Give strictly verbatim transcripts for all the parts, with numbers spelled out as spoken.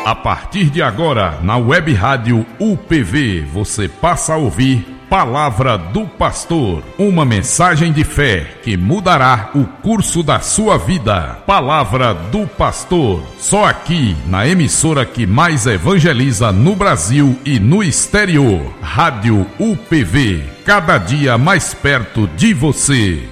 A partir de agora, na Web Rádio U P V, você passa a ouvir Palavra do Pastor, uma mensagem de fé que mudará o curso da sua vida. Palavra do Pastor, só aqui na emissora que mais evangeliza no Brasil e no exterior. Rádio U P V, cada dia mais perto de você.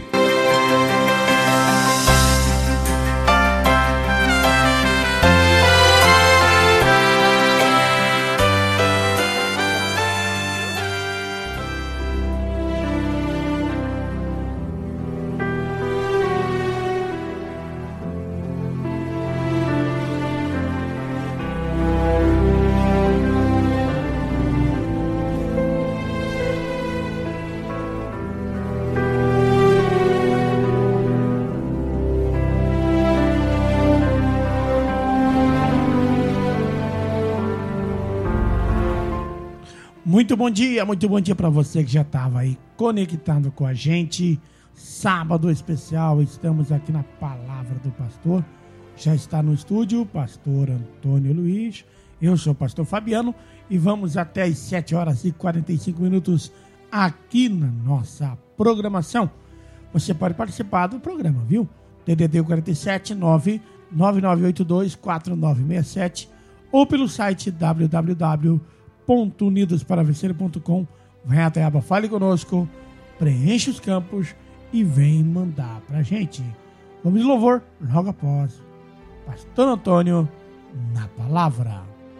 Muito bom dia, muito bom dia para você que já estava aí conectado com a gente. Sábado especial, estamos aqui na Palavra do Pastor. Já está no estúdio o pastor Antônio Luiz, eu sou o pastor Fabiano e vamos até as sete horas e quarenta e cinco minutos aqui na nossa programação. Você pode participar do programa, viu? D D D quarenta e sete, nove nove nove oito dois, quatro nove seis sete ou pelo site w w w ponto unidos para vencer ponto com. Vai até a aba Fale Conosco, preenche os campos e vem mandar pra gente. Vamos de louvor logo após Pastor Antônio na Palavra.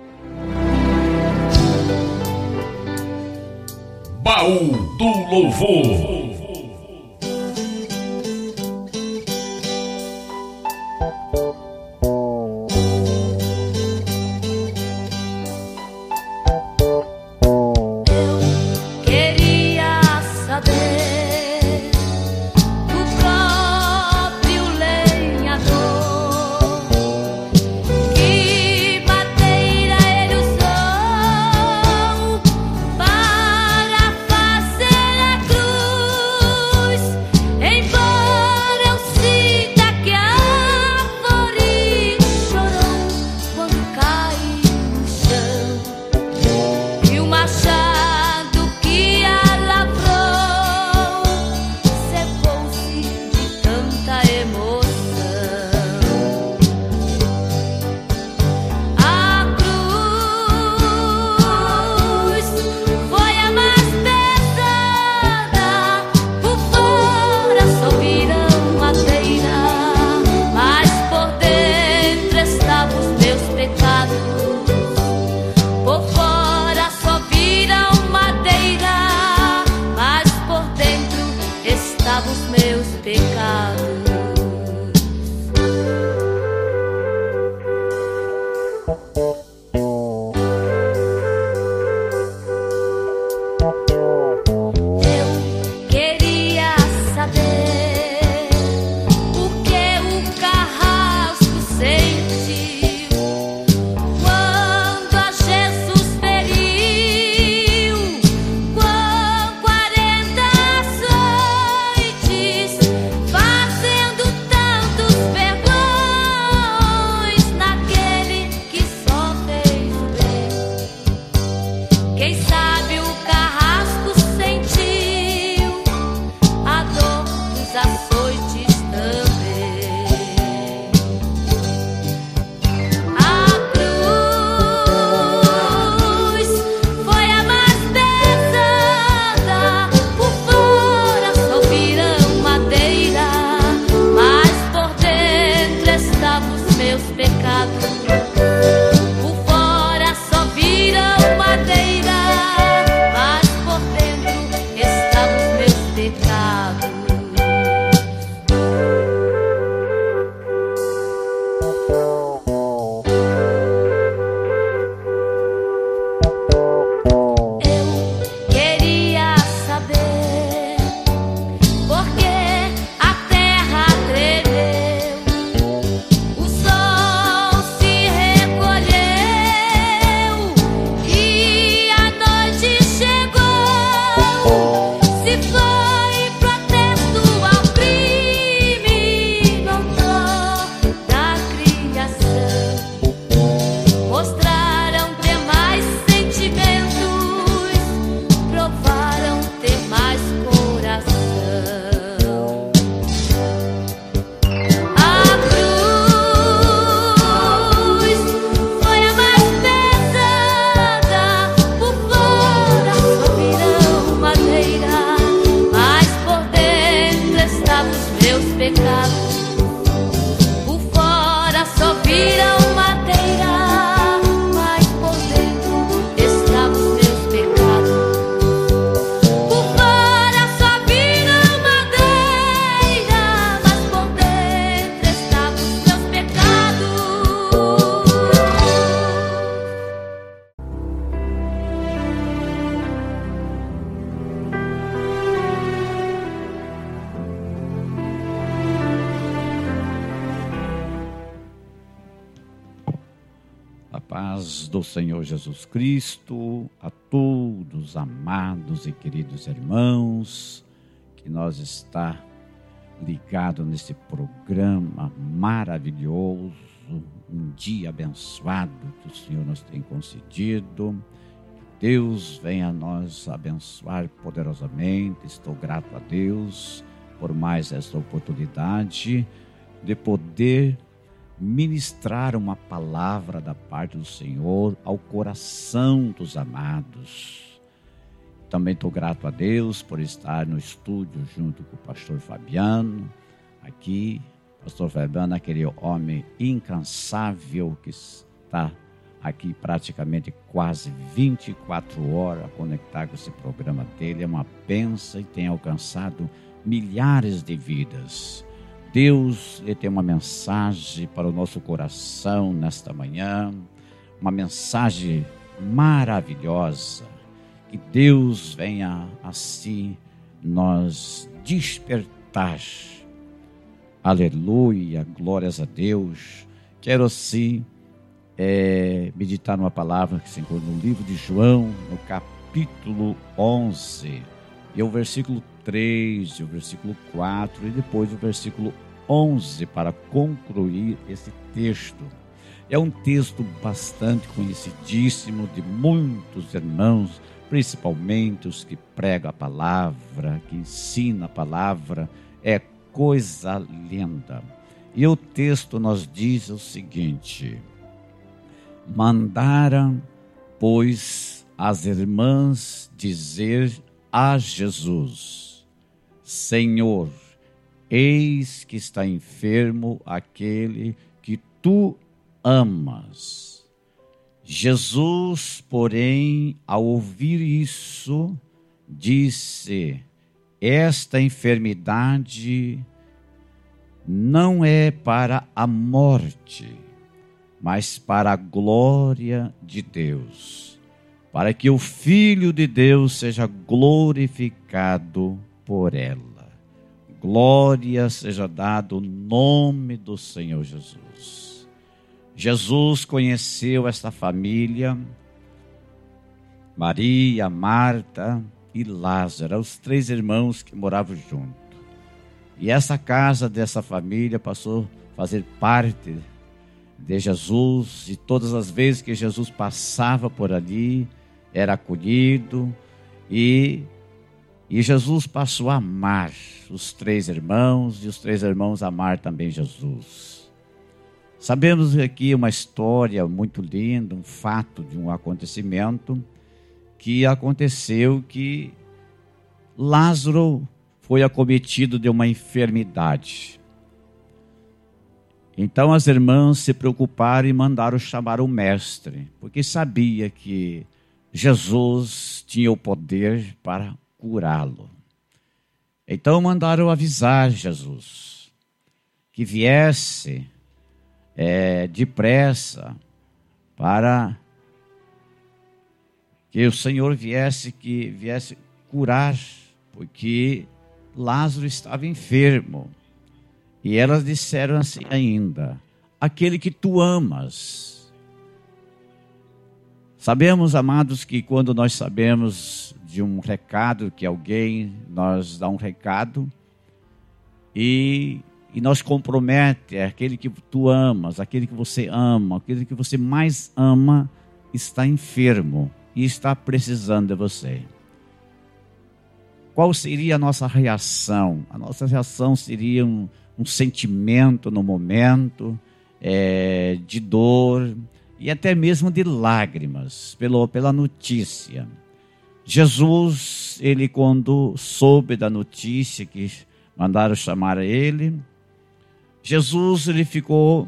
Baú do Louvor. Embora eu sinta que a paz do Senhor Jesus Cristo a todos, amados e queridos irmãos, que nós está ligado nesse programa maravilhoso, um dia abençoado que o Senhor nos tem concedido. Que Deus venha a nós abençoar poderosamente. Estou grato a Deus por mais essa oportunidade de poder ministrar uma palavra da parte do Senhor ao coração dos amados. Também estou grato a Deus por estar no estúdio junto com o pastor Fabiano. Aqui, pastor Fabiano, aquele homem incansável que está aqui praticamente quase vinte e quatro horas a conectar com esse programa dele. É uma bênção e tem alcançado milhares de vidas. Deus, ele tem uma mensagem para o nosso coração nesta manhã, uma mensagem maravilhosa. Que Deus venha assim nós despertar. Aleluia, glórias a Deus. Quero assim é, meditar numa palavra que se encontra no livro de João, no capítulo onze, e o versículo três, e o versículo quatro, e depois o versículo onze, para concluir esse texto. É um texto bastante conhecidíssimo de muitos irmãos, principalmente os que pregam a palavra, que ensinam a palavra. É coisa linda. E o texto nos diz o seguinte: mandaram, pois, as irmãs dizer a Jesus: Senhor, eis que está enfermo aquele que tu amas. Jesus, porém, ao ouvir isso, disse: esta enfermidade não é para a morte, mas para a glória de Deus, para que o Filho de Deus seja glorificado por ela. Glória seja dado o nome do Senhor Jesus. Jesus conheceu esta família, Maria, Marta e Lázaro, os três irmãos que moravam juntos. E essa casa dessa família passou a fazer parte de Jesus, e todas as vezes que Jesus passava por ali, era acolhido, e, e Jesus passou a amar os três irmãos, e os três irmãos amar também Jesus. Sabemos aqui uma história muito linda, um fato de um acontecimento que aconteceu, que Lázaro foi acometido de uma enfermidade. Então as irmãs se preocuparam e mandaram chamar o mestre, porque sabia que Jesus tinha o poder para curá-lo. Então mandaram avisar Jesus que viesse é, depressa, para que o Senhor viesse, que viesse curar, porque Lázaro estava enfermo. E elas disseram assim ainda: aquele que tu amas. Sabemos, amados, que quando nós sabemos de um recado, que alguém nos dá um recado, e, e nós compromete, é aquele que tu amas, aquele que você ama, aquele que você mais ama, está enfermo e está precisando de você. Qual seria a nossa reação? A nossa reação seria um, um sentimento no momento, é, de dor e até mesmo de lágrimas pelo, pela notícia. Jesus, ele quando soube da notícia que mandaram chamar ele, Jesus, ele ficou,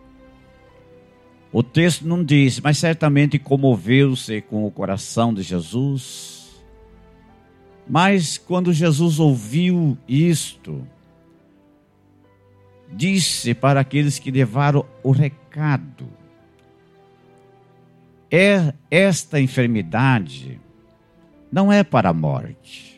o texto não diz, mas certamente comoveu-se com o coração de Jesus. Mas quando Jesus ouviu isto, disse para aqueles que levaram o recado: é, esta enfermidade não é para a morte.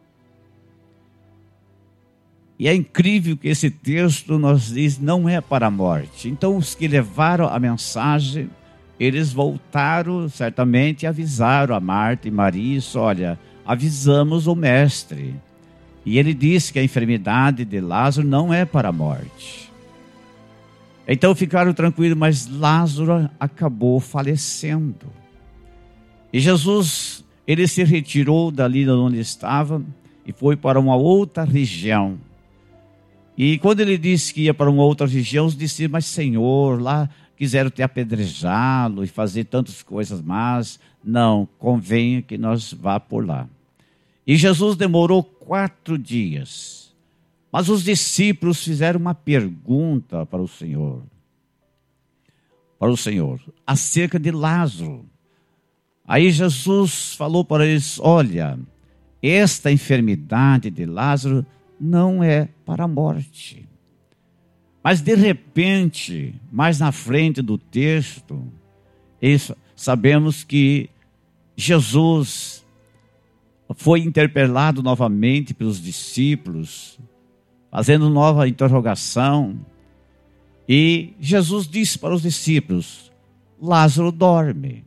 E é incrível que esse texto nos diz, não é para a morte. Então os que levaram a mensagem eles voltaram certamente e avisaram a Marta e Maria, isso, olha, avisamos o mestre. E ele disse que a enfermidade de Lázaro não é para a morte. Então ficaram tranquilos, mas Lázaro acabou falecendo. E Jesus, ele se retirou dali de onde estava e foi para uma outra região. E quando ele disse que ia para uma outra região, os discípulos, mas Senhor, lá quiseram te apedrejá-lo e fazer tantas coisas más. Não, convenha que nós vá por lá. E Jesus demorou quatro dias. Mas os discípulos fizeram uma pergunta para o Senhor. Para o Senhor, acerca de Lázaro. Aí Jesus falou para eles, olha, esta enfermidade de Lázaro não é para a morte. Mas de repente, mais na frente do texto, sabemos que Jesus foi interpelado novamente pelos discípulos, fazendo nova interrogação. E Jesus disse para os discípulos, Lázaro dorme.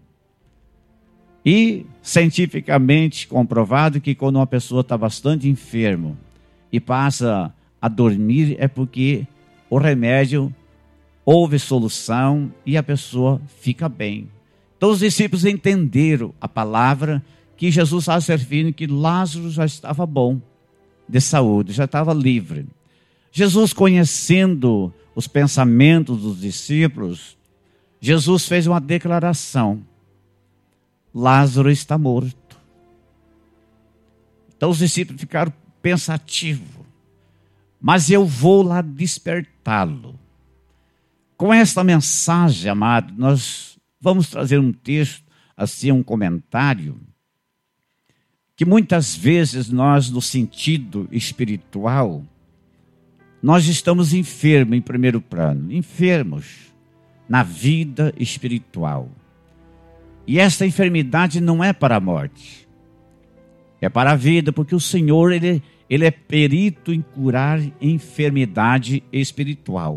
E cientificamente comprovado que quando uma pessoa está bastante enferma e passa a dormir, é porque o remédio houve solução e a pessoa fica bem. Então os discípulos entenderam a palavra que Jesus estava se referindo, que Lázaro já estava bom de saúde, já estava livre. Jesus, conhecendo os pensamentos dos discípulos, Jesus fez uma declaração: Lázaro está morto. Então os discípulos ficaram pensativos. Mas eu vou lá despertá-lo. Com esta mensagem, amado, nós vamos trazer um texto, assim, um comentário, que muitas vezes nós, no sentido espiritual, nós estamos enfermos em primeiro plano, enfermos na vida espiritual. E esta enfermidade não é para a morte, é para a vida, porque o Senhor, Ele, ele é perito em curar enfermidade espiritual.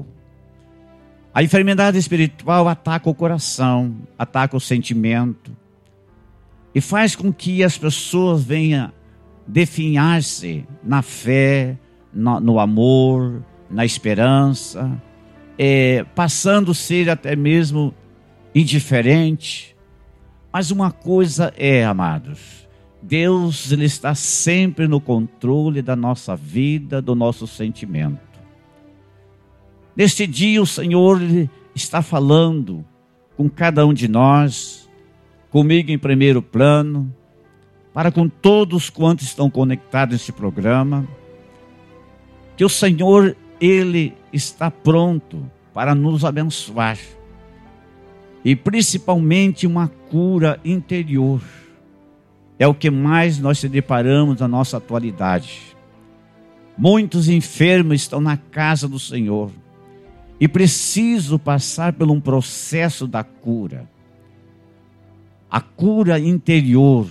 A enfermidade espiritual ataca o coração, ataca o sentimento, e faz com que as pessoas venham definhar-se na fé, no, no amor, na esperança, é, passando a ser até mesmo indiferente. Mas uma coisa é, amados, Deus, Ele está sempre no controle da nossa vida, do nosso sentimento. Neste dia o Senhor, Ele está falando com cada um de nós, comigo em primeiro plano, para com todos quantos estão conectados neste programa, que o Senhor, Ele está pronto para nos abençoar. E principalmente uma cura interior. É o que mais nós se deparamos na nossa atualidade. Muitos enfermos estão na casa do Senhor e precisam passar por um processo da cura. A cura interior.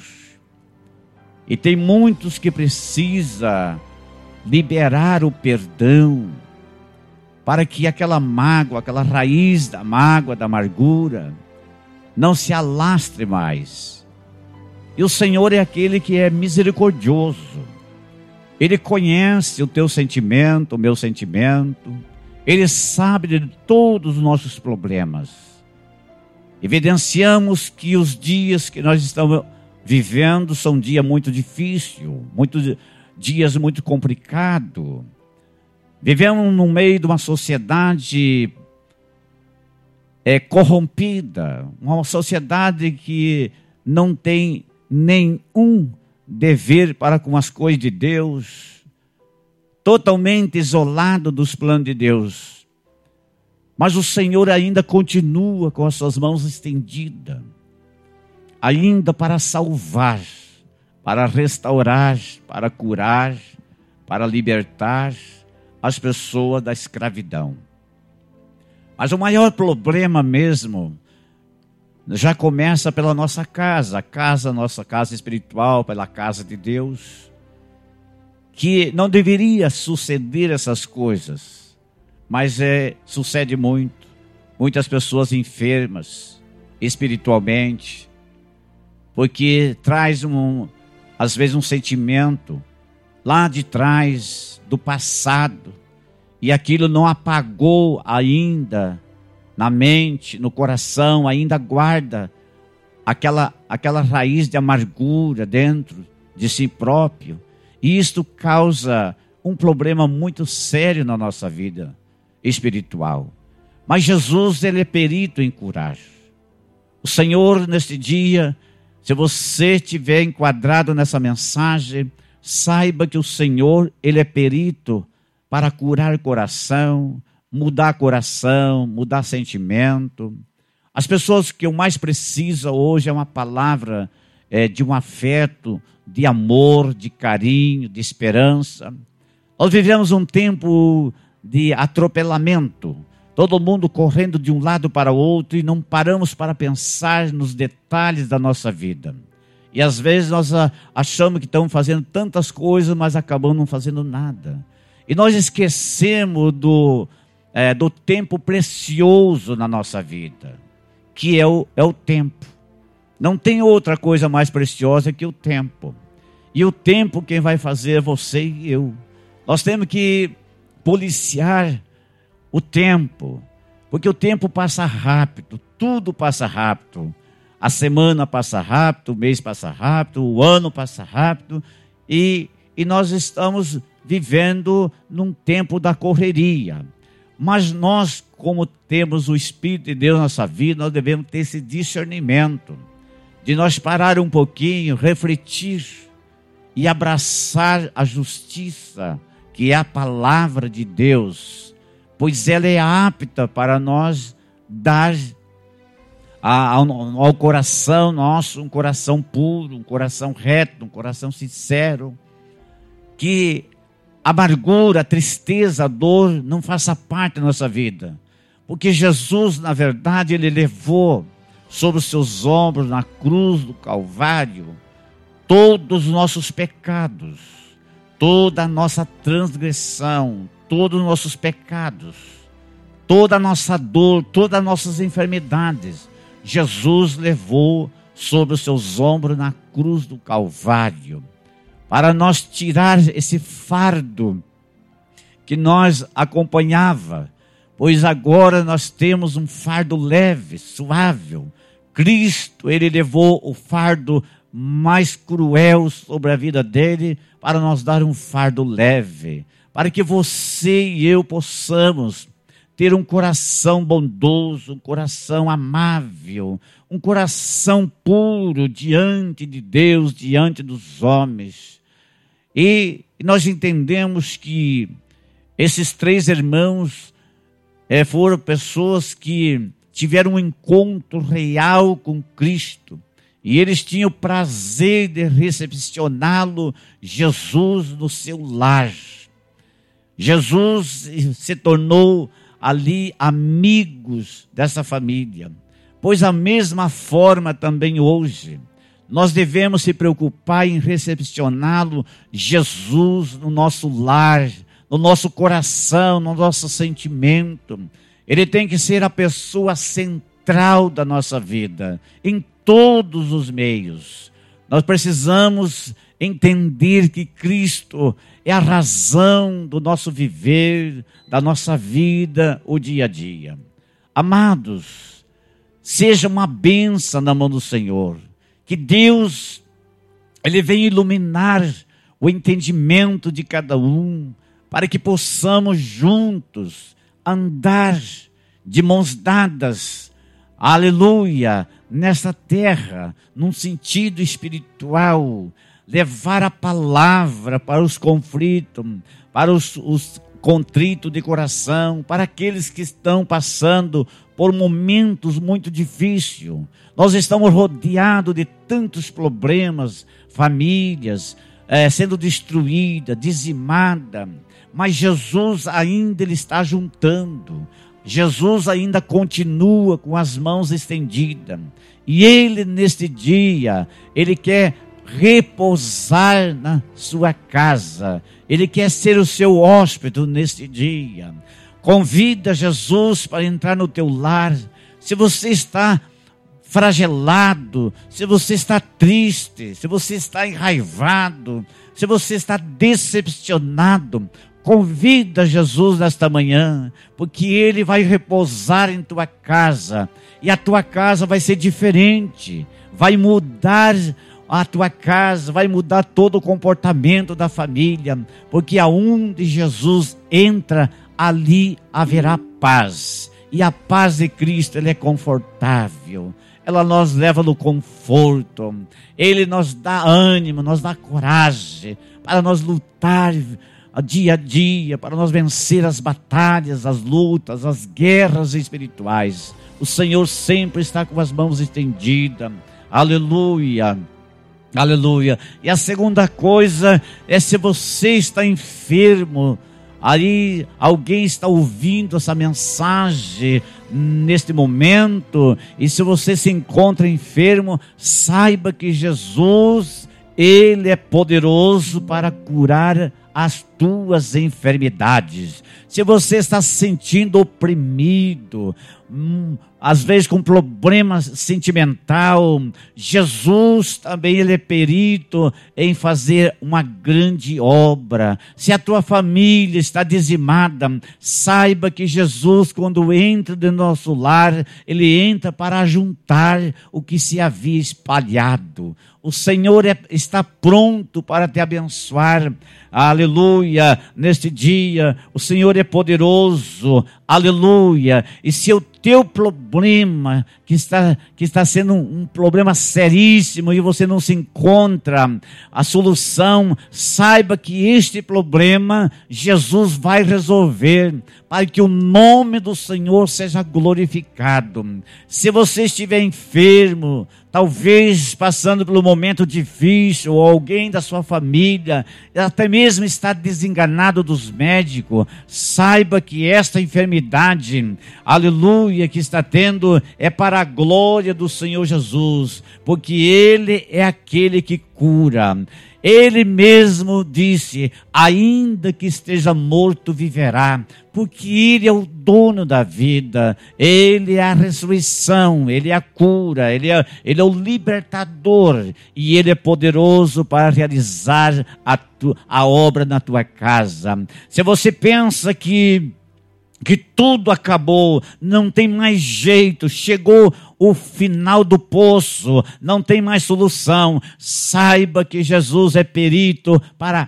E tem muitos que precisam liberar o perdão, para que aquela mágoa, aquela raiz da mágoa, da amargura, não se alastre mais. E o Senhor é aquele que é misericordioso. Ele conhece o teu sentimento, o meu sentimento. Ele sabe de todos os nossos problemas. Evidenciamos que os dias que nós estamos vivendo são dias muito difíceis, muito, dias muito complicados. Vivemos no meio de uma sociedade é, corrompida, uma sociedade que não tem nenhum dever para com as coisas de Deus, totalmente isolado dos planos de Deus. Mas o Senhor ainda continua com as suas mãos estendidas, ainda para salvar, para restaurar, para curar, para libertar as pessoas da escravidão. Mas o maior problema mesmo já começa pela nossa casa, a casa, nossa casa espiritual, pela casa de Deus, que não deveria suceder essas coisas, mas é, sucede muito. Muitas pessoas enfermas, espiritualmente, porque traz, um, às vezes, um sentimento lá de trás, do passado, e aquilo não apagou ainda na mente, no coração, ainda guarda aquela, aquela raiz de amargura dentro de si próprio. E isto causa um problema muito sério na nossa vida espiritual. Mas Jesus, ele é perito em curar. O Senhor, neste dia, se você estiver enquadrado nessa mensagem, saiba que o Senhor, ele é perito para curar coração, mudar coração, mudar sentimento. As pessoas que eu mais preciso hoje é uma palavra é, de um afeto, de amor, de carinho, de esperança. Nós vivemos um tempo de atropelamento, todo mundo correndo de um lado para o outro e não paramos para pensar nos detalhes da nossa vida. E às vezes nós achamos que estamos fazendo tantas coisas, mas acabamos não fazendo nada. E nós esquecemos do, é, do tempo precioso na nossa vida, que é o, é o tempo. Não tem outra coisa mais preciosa que o tempo. E o tempo quem vai fazer é você e eu. Nós temos que policiar o tempo, porque o tempo passa rápido, tudo passa rápido. A semana passa rápido, o mês passa rápido, o ano passa rápido, e, e nós estamos vivendo num tempo da correria. Mas nós, como temos o Espírito de Deus na nossa vida, nós devemos ter esse discernimento, de nós parar um pouquinho, refletir e abraçar a justiça, que é a palavra de Deus, pois ela é apta para nós dar ao, ao coração nosso um coração puro, um coração reto, um coração sincero, que a amargura, a tristeza, a dor não faça parte da nossa vida, porque Jesus, na verdade, ele levou sobre os seus ombros, na cruz do Calvário, todos os nossos pecados, toda a nossa transgressão, todos os nossos pecados, toda a nossa dor, todas as nossas enfermidades, Jesus levou sobre os seus ombros na cruz do Calvário, para nós tirar esse fardo que nós acompanhava, pois agora nós temos um fardo leve, suave. Cristo, ele levou o fardo mais cruel sobre a vida dele, para nos dar um fardo leve, para que você e eu possamos ter um coração bondoso, um coração amável, um coração puro diante de Deus, diante dos homens. E nós entendemos que esses três irmãos é, foram pessoas que tiveram um encontro real com Cristo, e eles tinham o prazer de recepcioná-lo, Jesus, no seu lar. Jesus se tornou ali amigos dessa família, pois a mesma forma também hoje, nós devemos se preocupar em recepcioná-lo, Jesus, no nosso lar, no nosso coração, no nosso sentimento. Ele tem que ser a pessoa central da nossa vida, em todos os meios. Nós precisamos entender que Cristo é a razão do nosso viver, da nossa vida, o dia a dia. Amados, seja uma bênção na mão do Senhor, que Deus, ele venha iluminar o entendimento de cada um, para que possamos juntos andar de mãos dadas, aleluia, nessa terra, num sentido espiritual, levar a palavra para os conflitos, para os, os contritos de coração, para aqueles que estão passando por momentos muito difíceis. Nós estamos rodeados de tantos problemas, famílias é, sendo destruídas, dizimadas, mas Jesus ainda ele está juntando. Jesus ainda continua com as mãos estendidas. E Ele, neste dia, Ele quer repousar na sua casa. Ele quer ser o seu hóspede neste dia. Convida Jesus para entrar no teu lar. Se você está fragelado, se você está triste, se você está enraivado, se você está decepcionado, convida Jesus nesta manhã, porque Ele vai repousar em tua casa, e a tua casa vai ser diferente, vai mudar a tua casa, vai mudar todo o comportamento da família, porque aonde Jesus entra, ali haverá paz, e a paz de Cristo, ela é confortável, ela nos leva no conforto, Ele nos dá ânimo, nos dá coragem, para nós lutar dia a dia, para nós vencer as batalhas, as lutas, as guerras espirituais. O Senhor sempre está com as mãos estendidas, aleluia, aleluia. E a segunda coisa é, se você está enfermo, aí alguém está ouvindo essa mensagem neste momento, e se você se encontra enfermo, saiba que Jesus, Ele é poderoso para curar as tuas enfermidades. Se você está se sentindo oprimido, hum, às vezes com problema sentimental, Jesus também, Ele é perito em fazer uma grande obra. Se a tua família está dizimada, saiba que Jesus, quando entra no nosso lar, Ele entra para juntar o que se havia espalhado. O Senhor é, está pronto para te abençoar, aleluia, neste dia. O Senhor é poderoso, aleluia. E se o teu problema, que está, que está sendo um, um problema seríssimo, e você não se encontra a solução, saiba que este problema Jesus vai resolver, para que o nome do Senhor seja glorificado. Se você estiver enfermo, talvez passando por um momento difícil, ou alguém da sua família, até mesmo está desenganado dos médicos, saiba que esta enfermidade, aleluia, que está tendo, é para a glória do Senhor Jesus, porque Ele é aquele que cura. Ele mesmo disse, ainda que esteja morto, viverá, porque Ele é o dono da vida, Ele é a ressurreição, Ele é a cura, Ele é, Ele é o libertador, e Ele é poderoso para realizar a, tu, a obra na tua casa. Se você pensa que que tudo acabou, não tem mais jeito, chegou o final do poço, não tem mais solução, saiba que Jesus é perito para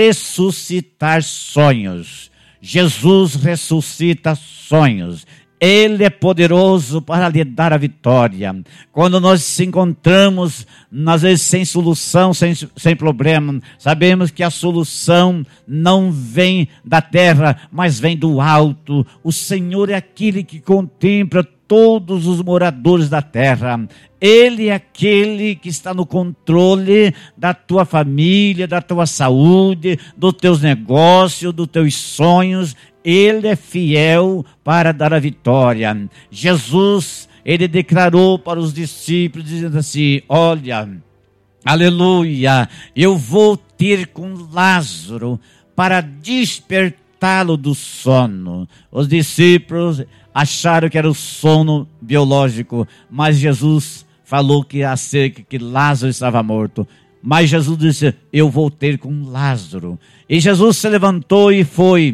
ressuscitar sonhos. Jesus ressuscita sonhos. Ele é poderoso para lhe dar a vitória. Quando nós nos encontramos, às vezes sem solução, sem, sem problema, sabemos que a solução não vem da terra, mas vem do alto. O Senhor é aquele que contempla todos os moradores da terra. Ele é aquele que está no controle da tua família, da tua saúde, dos teus negócios, dos teus sonhos. Ele é fiel para dar a vitória. Jesus, Ele declarou para os discípulos, dizendo assim, olha, aleluia, eu vou ter com Lázaro para despertá-lo do sono. Os discípulos acharam que era o sono biológico, mas Jesus falou que acerca que Lázaro estava morto. Mas Jesus disse, eu vou ter com Lázaro. E Jesus se levantou e foi,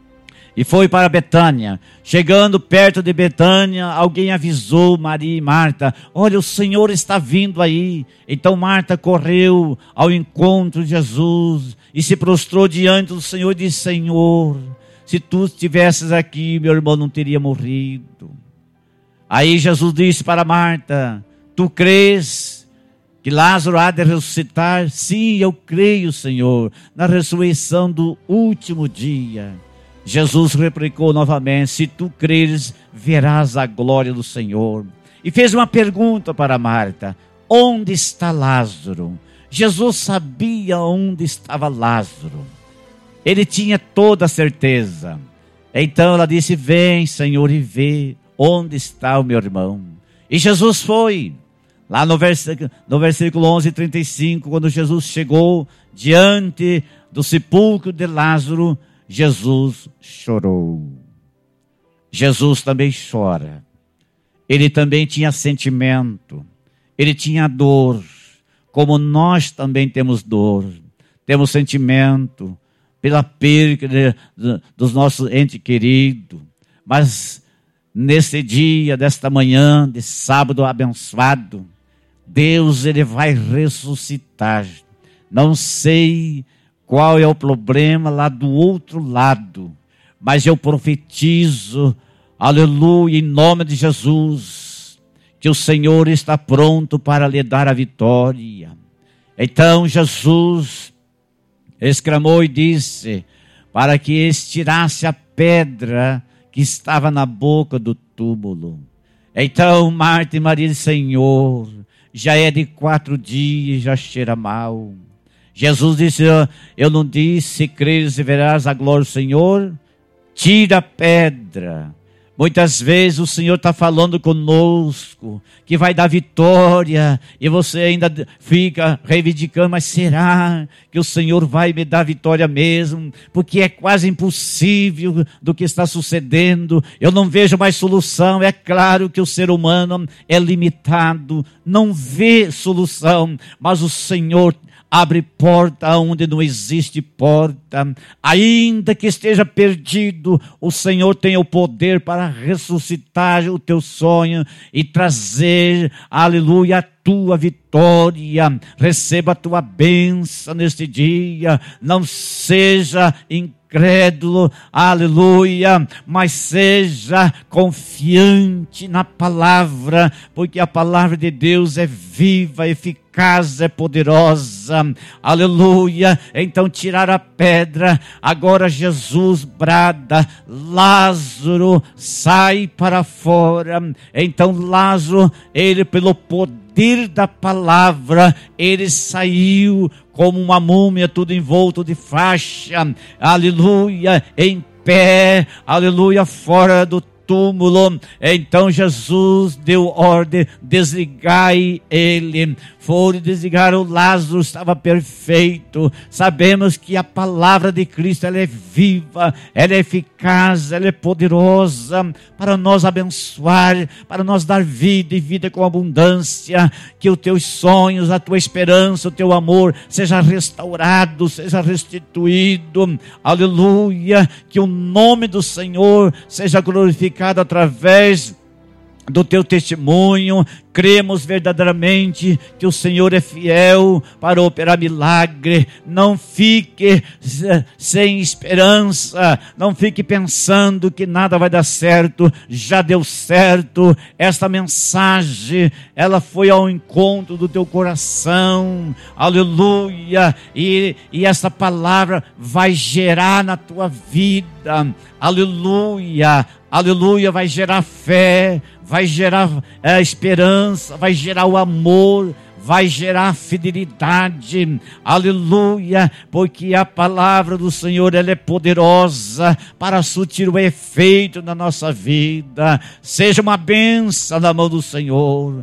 e foi para Betânia. Chegando perto de Betânia, alguém avisou Maria e Marta, olha, o Senhor está vindo aí. Então Marta correu ao encontro de Jesus e se prostrou diante do Senhor e disse, Senhor, se tu estivesses aqui, meu irmão não teria morrido. Aí Jesus disse para Marta, tu crês que Lázaro há de ressuscitar? Sim, eu creio, Senhor, na ressurreição do último dia. Jesus replicou novamente, se tu creres, verás a glória do Senhor. E fez uma pergunta para Marta, onde está Lázaro? Jesus sabia onde estava Lázaro. Ele tinha toda a certeza. Então ela disse, vem, Senhor, e vê onde está o meu irmão. E Jesus foi. Lá no versículo, no versículo onze, trinta e cinco, quando Jesus chegou diante do sepulcro de Lázaro, Jesus chorou. Jesus também chora. ele também tinha sentimento, ele tinha dor, como nós também temos dor, temos sentimento pela perda de, de, dos nossos entes queridos, mas nesse dia, desta manhã, de sábado abençoado, Deus ele vai ressuscitar. Não sei qual é o problema lá do outro lado, mas eu profetizo, aleluia, em nome de Jesus, que o Senhor está pronto para lhe dar a vitória. Então Jesus exclamou e disse, para que estirasse a pedra que estava na boca do túmulo. Então Marta e Maria disse, Senhor, já é de quatro dias, já cheira mal. Jesus disse, eu não disse, se creres e verás a glória do Senhor, tira a pedra. Muitas vezes o Senhor está falando conosco, que vai dar vitória, e você ainda fica reivindicando, mas será que o Senhor vai me dar vitória mesmo? Porque é quase impossível do que está sucedendo, eu não vejo mais solução. É claro que o ser humano é limitado, não vê solução, mas o Senhor abre porta onde não existe porta. Ainda que esteja perdido, o Senhor tem o poder para ressuscitar o teu sonho e trazer, aleluia, a tua vitória. Receba a tua bênção neste dia. Não seja incrédulo, aleluia, mas seja confiante na palavra, porque a palavra de Deus é viva, eficaz, é poderosa, aleluia. Então tirar a pedra, agora Jesus brada, Lázaro, sai para fora. Então Lázaro, ele pelo poder da palavra, ele saiu como uma múmia, tudo envolto de faixa, aleluia, em pé, aleluia, fora do túmulo. Então Jesus deu ordem, desligai ele. Foram desligar o Lázaro, estava perfeito. Sabemos que a palavra de Cristo, ela é viva, ela é eficaz, ela é poderosa para nós abençoar, para nós dar vida e vida com abundância. Que os teus sonhos, a tua esperança, o teu amor seja restaurado, seja restituído, aleluia. Que o nome do Senhor seja glorificado através do teu testemunho. Cremos verdadeiramente que o Senhor é fiel para operar milagre. Não fique sem esperança, não fique pensando que nada vai dar certo. Já deu certo. Esta mensagem, ela foi ao encontro do teu coração, aleluia, e, e essa palavra vai gerar na tua vida, aleluia, aleluia, vai gerar fé, vai gerar é, esperança, vai gerar o amor, vai gerar fidelidade, aleluia, porque a palavra do Senhor, ela é poderosa para surtir o efeito na nossa vida. Seja uma bênção na mão do Senhor,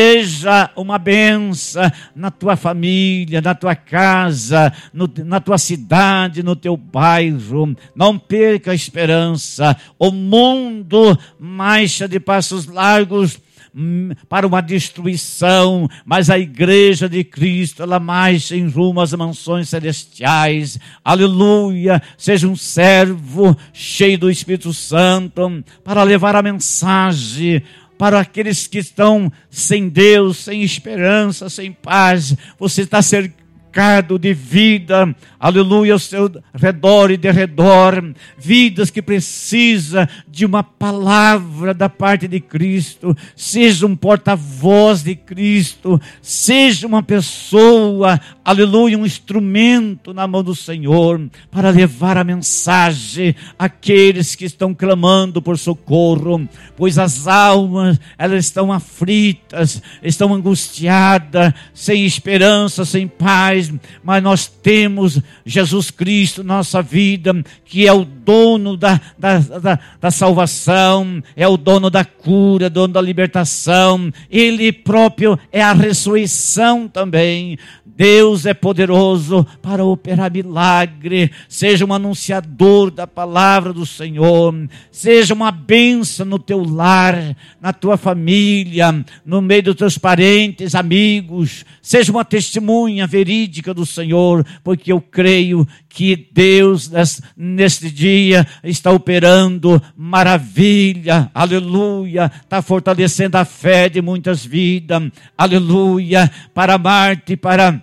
seja uma bênção na tua família, na tua casa, no, na tua cidade, no teu bairro. Não perca a esperança. O mundo marcha de passos largos para uma destruição, mas a igreja de Cristo, ela marcha em rumo às mansões celestiais, aleluia. Seja um servo cheio do Espírito Santo para levar a mensagem para aqueles que estão sem Deus, sem esperança, sem paz. Você está cercado de vida, aleluia, ao seu redor e derredor, vidas que precisam de uma palavra da parte de Cristo. Seja um porta-voz de Cristo, seja uma pessoa, aleluia, um instrumento na mão do Senhor, para levar a mensagem àqueles que estão clamando por socorro, pois as almas, elas estão aflitas, estão angustiadas, sem esperança, sem paz, mas nós temos Jesus Cristo na nossa vida, que é o dono da, da, da, da salvação, é o dono da cura, dono da libertação. Ele próprio é a ressurreição também. Deus é poderoso para operar milagre. Seja um anunciador da palavra do Senhor. Seja uma bênção no teu lar, na tua família, no meio dos teus parentes, amigos. Seja uma testemunha verídica do Senhor, porque eu creio que Deus neste dia está operando maravilha, aleluia, está fortalecendo a fé de muitas vidas, aleluia. Para Marta e para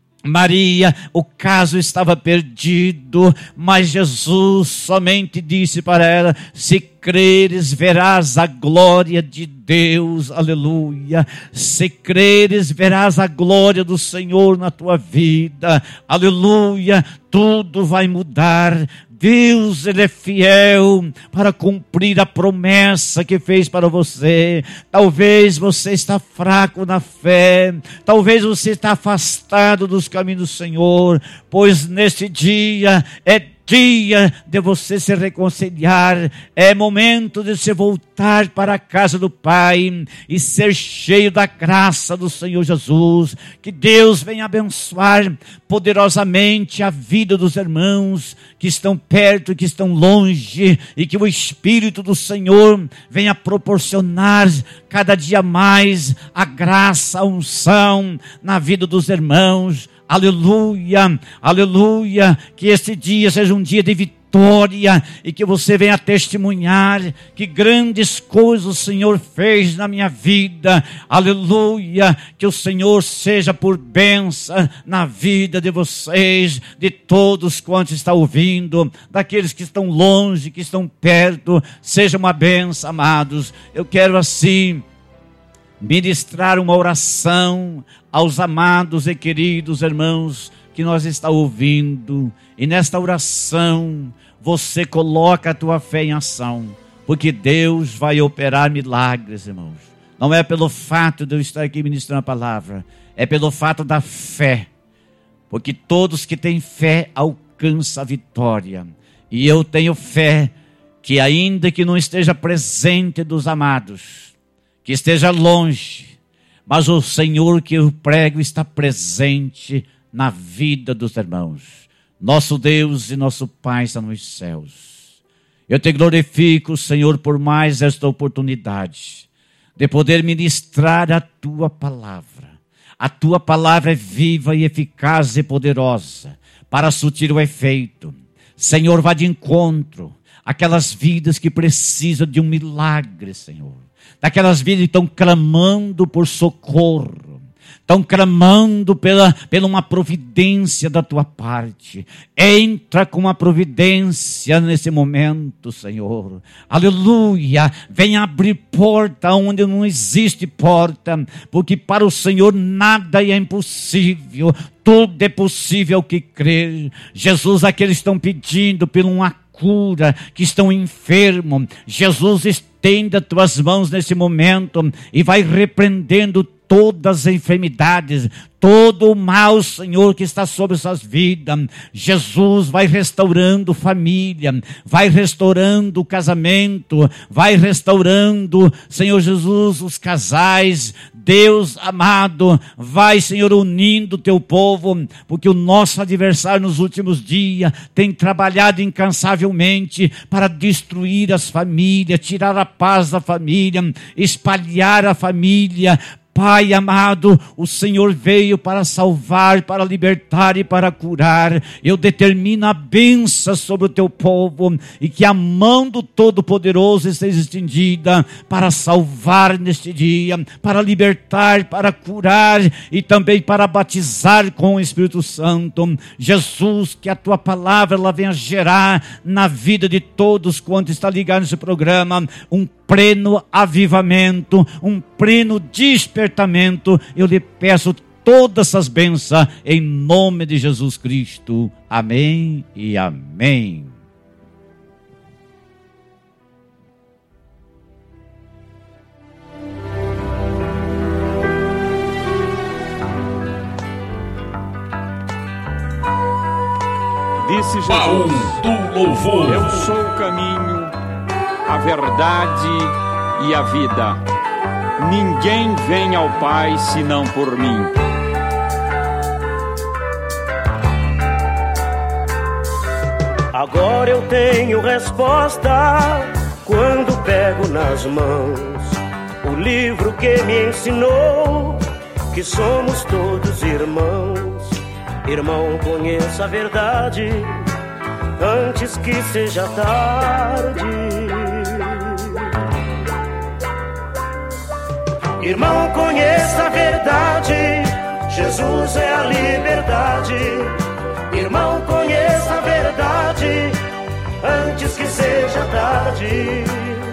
Maria, o caso estava perdido, mas Jesus somente disse para ela: se creres, verás a glória de Deus, aleluia. Se creres, verás a glória do Senhor na tua vida, aleluia. Tudo vai mudar. Deus, Ele é fiel para cumprir a promessa que fez para você. Talvez você está fraco na fé, talvez você está afastado dos caminhos do Senhor, pois neste dia é dia de você se reconciliar, é momento de se voltar para a casa do Pai e ser cheio da graça do Senhor Jesus. Que Deus venha abençoar poderosamente a vida dos irmãos que estão perto e que estão longe, e que o Espírito do Senhor venha proporcionar cada dia mais a graça, a unção na vida dos irmãos. Aleluia, aleluia, que este dia seja um dia de vitória e que você venha testemunhar que grandes coisas o Senhor fez na minha vida, aleluia. Que o Senhor seja por bênção na vida de vocês, de todos quantos estão ouvindo, daqueles que estão longe, que estão perto, seja uma bênção, amados. Eu quero assim ministrar uma oração aos amados e queridos irmãos que nós estamos ouvindo, e nesta oração você coloca a tua fé em ação, porque Deus vai operar milagres, irmãos. Não é pelo fato de eu estar aqui ministrando a palavra, é pelo fato da fé, porque todos que têm fé alcançam a vitória, e eu tenho fé que ainda que não esteja presente dos amados, que esteja longe, mas o Senhor que eu prego está presente na vida dos irmãos. Nosso Deus e nosso Pai está nos céus. Eu te glorifico, Senhor, por mais esta oportunidade de poder ministrar a tua palavra. A tua palavra é viva e eficaz e poderosa para surtir o efeito. Senhor, vá de encontro àquelas vidas que precisam de um milagre, Senhor. Daquelas vidas que estão clamando por socorro, estão clamando pela, pela uma providência da tua parte. Entra com uma providência nesse momento, Senhor. Aleluia. Vem abrir porta onde não existe porta, porque para o Senhor nada é impossível. Tudo é possível ao que crer. Jesus, aqueles que estão pedindo por uma cura, que estão enfermos, Jesus, estenda as tuas mãos nesse momento e vai repreendendo todas as enfermidades, todo o mal, Senhor, que está sobre essas vidas. Jesus vai restaurando família, vai restaurando o casamento, vai restaurando, Senhor Jesus, os casais. Deus amado, vai, Senhor, unindo o teu povo, porque o nosso adversário nos últimos dias tem trabalhado incansavelmente para destruir as famílias, tirar a paz da família, espalhar a família. Pai amado, o Senhor veio para salvar, para libertar e para curar. Eu determino a bênção sobre o teu povo, e que a mão do Todo-Poderoso esteja estendida para salvar neste dia, para libertar, para curar e também para batizar com o Espírito Santo. Jesus, que a tua palavra ela venha gerar na vida de todos quantos estão ligados nesse programa um pleno avivamento, um pleno despertamento. Eu lhe peço todas essas bênçãos em nome de Jesus Cristo. Amém e amém. Disse Jesus: Baú do Louvor. Eu sou o caminho, a verdade e a vida. Ninguém vem ao Pai senão por mim. Agora eu tenho resposta quando pego nas mãos o livro que me ensinou que somos todos irmãos. Irmão, conheça a verdade antes que seja tarde. Irmão, conheça a verdade, Jesus é a liberdade. Irmão, conheça a verdade antes que seja tarde.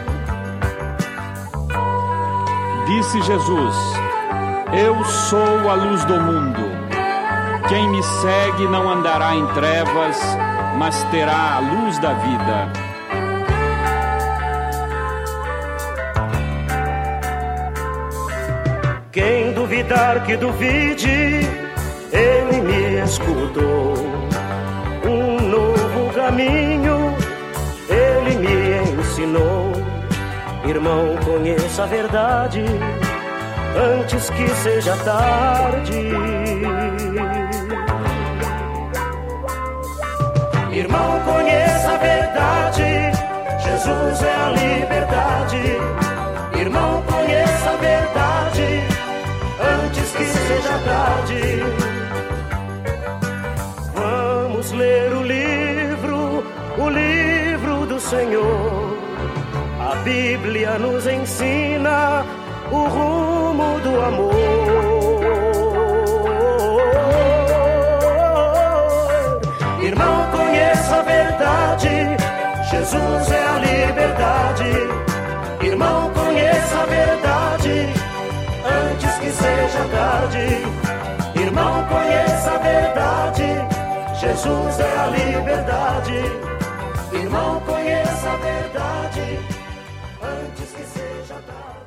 Disse Jesus: eu sou a luz do mundo. Quem me segue não andará em trevas, mas terá a luz da vida. Quem duvidar que duvide, ele me escutou. Um novo caminho ele me ensinou. Irmão, conheça a verdade antes que seja tarde. Irmão, conheça a verdade, Jesus é a liberdade. Irmão, conheça a verdade antes que seja tarde. Vamos ler o livro, o livro do Senhor. A Bíblia nos ensina o rumo do amor. Irmão, conheça a verdade, Jesus é a liberdade. Irmão, conheça a verdade antes que seja tarde. Irmão, conheça a verdade, Jesus é a liberdade. Irmão, conheça a verdade antes que seja tarde.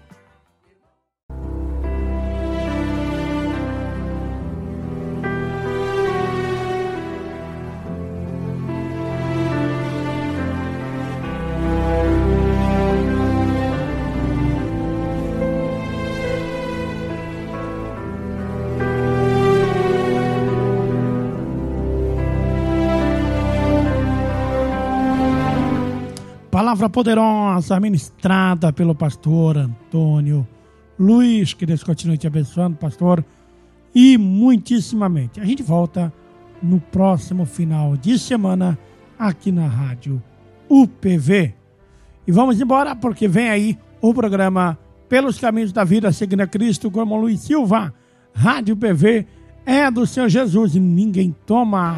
Palavra poderosa ministrada pelo pastor Antônio Luiz. Que Deus continue te abençoando, pastor, e muitíssimamente. A gente volta no próximo final de semana aqui na Rádio U P V. E vamos embora porque vem aí o programa Pelos Caminhos da Vida, seguindo a Cristo, com o irmão Luiz Silva. Rádio U P V é do Senhor Jesus e ninguém toma.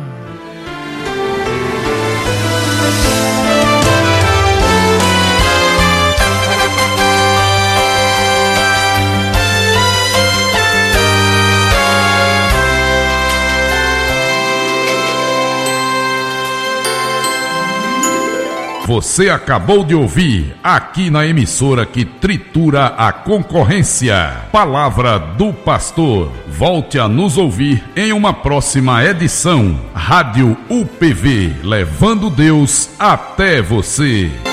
Você acabou de ouvir, aqui na emissora que tritura a concorrência, Palavra do Pastor. Volte a nos ouvir em uma próxima edição. Rádio U P V, levando Deus até você.